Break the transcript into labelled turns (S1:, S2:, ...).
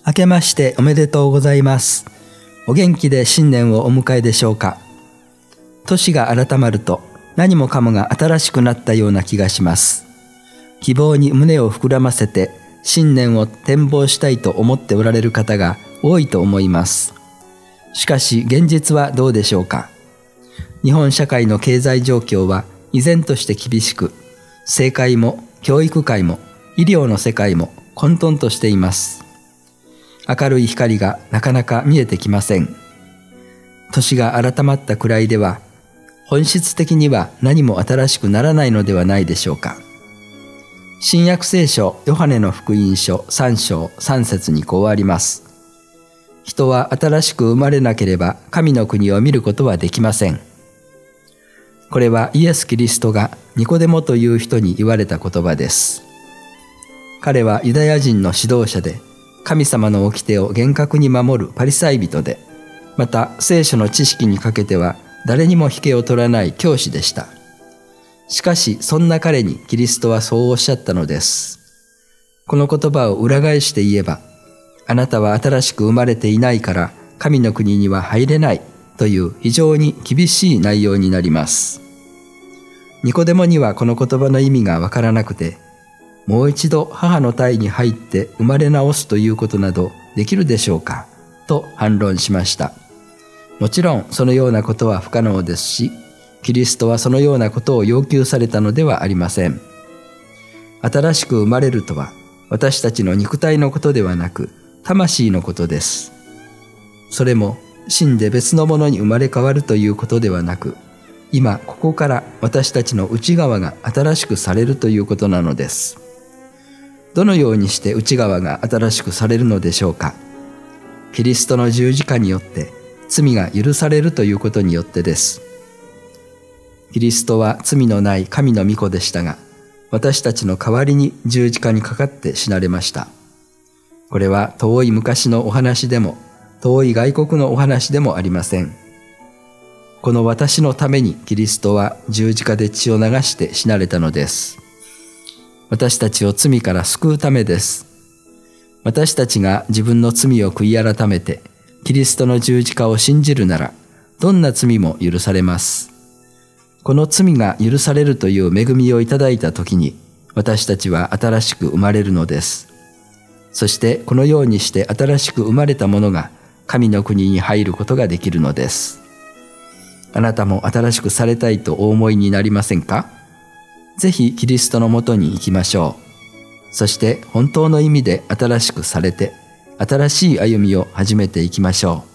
S1: 明けましておめでとうございます。お元気で新年をお迎えでしょうか。年が改まると何もかもが新しくなったような気がします。希望に胸を膨らませて新年を展望したいと思っておられる方が多いと思います。しかし現実はどうでしょうか。日本社会の経済状況は依然として厳しく、政界も教育界も医療の世界も混沌としています。明るい光がなかなか見えてきません。年が改まったくらいでは、本質的には何も新しくならないのではないでしょうか。新約聖書ヨハネの福音書3章3節にこうあります。人は新しく生まれなければ神の国を見ることはできません。これはイエス・キリストがニコデモという人に言われた言葉です。彼はユダヤ人の指導者で、神様の掟を厳格に守るパリサイ人で、また聖書の知識にかけては誰にも引けを取らない教師でした。しかしそんな彼にキリストはそうおっしゃったのです。この言葉を裏返して言えば、あなたは新しく生まれていないから神の国には入れないという非常に厳しい内容になります。ニコデモにはこの言葉の意味がわからなくて、もう一度母の胎に入って生まれ直すということなどできるでしょうかと反論しました。もちろんそのようなことは不可能ですし、キリストはそのようなことを要求されたのではありません。新しく生まれるとは私たちの肉体のことではなく魂のことです。それも死んで別のものに生まれ変わるということではなく、今ここから私たちの内側が新しくされるということなのです。どのようにして内側が新しくされるのでしょうか。キリストの十字架によって罪が許されるということによってです。キリストは罪のない神の御子でしたが、私たちの代わりに十字架にかかって死なれました。これは遠い昔のお話でも、遠い外国のお話でもありません。この私のためにキリストは十字架で血を流して死なれたのです。私たちを罪から救うためです。私たちが自分の罪を悔い改めて、キリストの十字架を信じるなら、どんな罪も許されます。この罪が許されるという恵みをいただいたときに、私たちは新しく生まれるのです。そしてこのようにして新しく生まれたものが神の国に入ることができるのです。あなたも新しくされたいとお思いになりませんか？ぜひキリストのもとに行きましょう。そして本当の意味で新しくされて、新しい歩みを始めていきましょう。